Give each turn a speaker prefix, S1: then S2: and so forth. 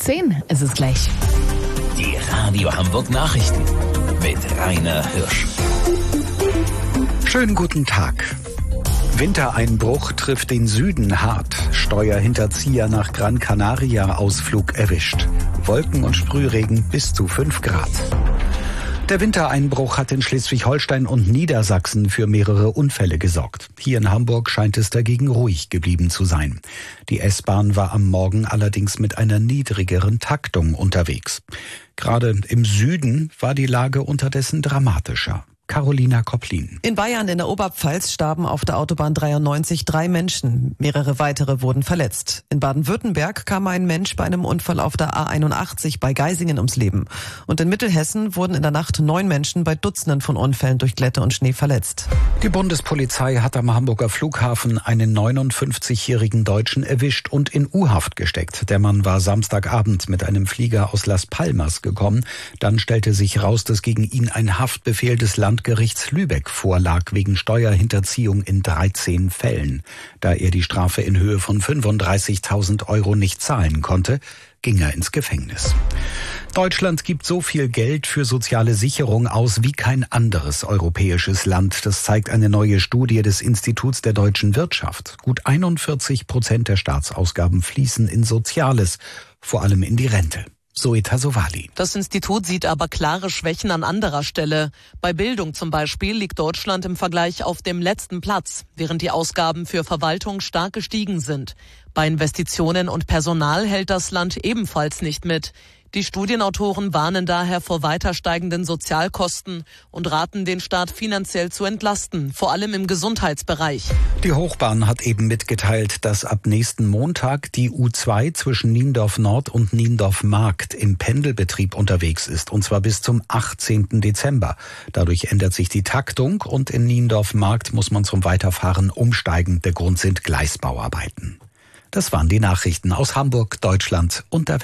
S1: 10 ist es gleich.
S2: Die Radio Hamburg Nachrichten mit Rainer Hirsch.
S3: Schönen guten Tag. Wintereinbruch trifft den Süden hart. Steuerhinterzieher nach Gran Canaria Ausflug erwischt. Wolken und Sprühregen bis zu 5 Grad. Der Wintereinbruch hat in Schleswig-Holstein und Niedersachsen für mehrere Unfälle gesorgt. Hier in Hamburg scheint es dagegen ruhig geblieben zu sein. Die S-Bahn war am Morgen allerdings mit einer niedrigeren Taktung unterwegs. Gerade im Süden war die Lage unterdessen dramatischer. Carolina Kopplin.
S4: In Bayern in der Oberpfalz starben auf der Autobahn 93 3 Menschen. Mehrere weitere wurden verletzt. In Baden-Württemberg kam ein Mensch bei einem Unfall auf der A81 bei Geisingen ums Leben. Und in Mittelhessen wurden in der Nacht 9 Menschen bei Dutzenden von Unfällen durch Glätte und Schnee verletzt.
S3: Die Bundespolizei hat am Hamburger Flughafen einen 59-jährigen Deutschen erwischt und in U-Haft gesteckt. Der Mann war Samstagabend mit einem Flieger aus Las Palmas gekommen. Dann stellte sich raus, dass gegen ihn ein Haftbefehl des Landgerichts Lübeck vorlag wegen Steuerhinterziehung in 13 Fällen. Da er die Strafe in Höhe von 35.000 Euro nicht zahlen konnte, ging er ins Gefängnis. Deutschland gibt so viel Geld für soziale Sicherung aus wie kein anderes europäisches Land. Das zeigt eine neue Studie des Instituts der deutschen Wirtschaft. Gut 41% der Staatsausgaben fließen in Soziales, vor allem in die Rente. Zoeta Sowali.
S5: Das Institut sieht aber klare Schwächen an anderer Stelle. Bei Bildung zum Beispiel liegt Deutschland im Vergleich auf dem letzten Platz, während die Ausgaben für Verwaltung stark gestiegen sind. Bei Investitionen und Personal hält das Land ebenfalls nicht mit. Die Studienautoren warnen daher vor weiter steigenden Sozialkosten und raten, den Staat finanziell zu entlasten, vor allem im Gesundheitsbereich.
S3: Die Hochbahn hat eben mitgeteilt, dass ab nächsten Montag die U2 zwischen Niendorf Nord und Niendorf Markt im Pendelbetrieb unterwegs ist, und zwar bis zum 18. Dezember. Dadurch ändert sich die Taktung und in Niendorf Markt muss man zum Weiterfahren umsteigen. Der Grund sind Gleisbauarbeiten. Das waren die Nachrichten aus Hamburg, Deutschland und der Welt.